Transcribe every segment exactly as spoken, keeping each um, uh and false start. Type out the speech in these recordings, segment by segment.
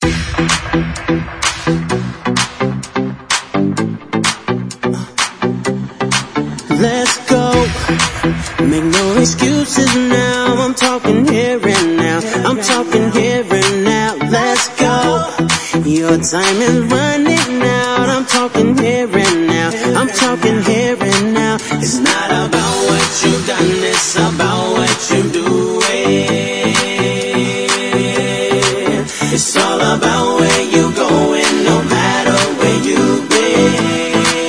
Let's go, make no excuses now. I'm talking here and now, I'm talking here and now. Let's go, your time is running out. I'm talking here and now, I'm talking here and now. It's not about what you've done, it's about what you do. It's all about where you're going, no matter where you've been.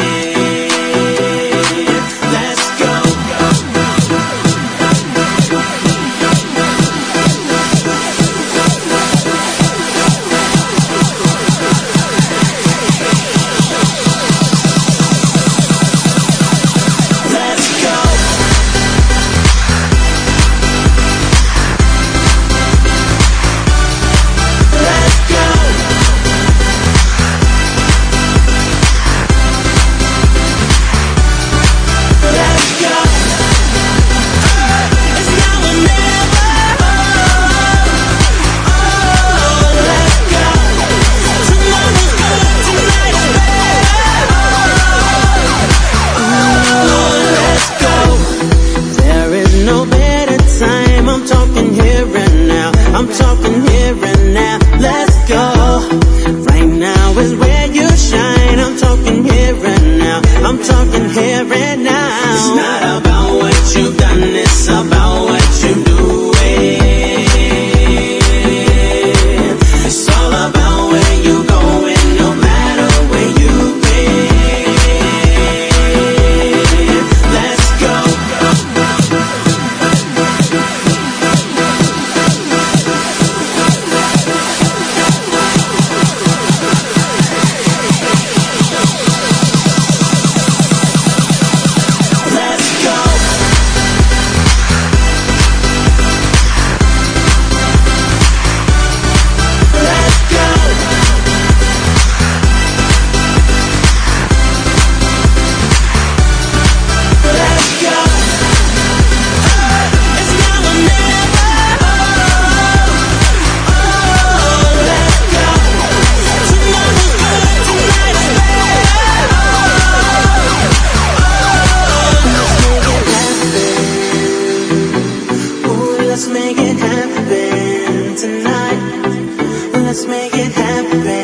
I'm talking here and now, let's go. Right now is where you shine. I'm talking here and now, I'm talking here and now. It's not about what you've done, it's about what you do. It's all about where you're going, no matter where you've been. Let's go. Let's make it happen tonight. Let's make it happen.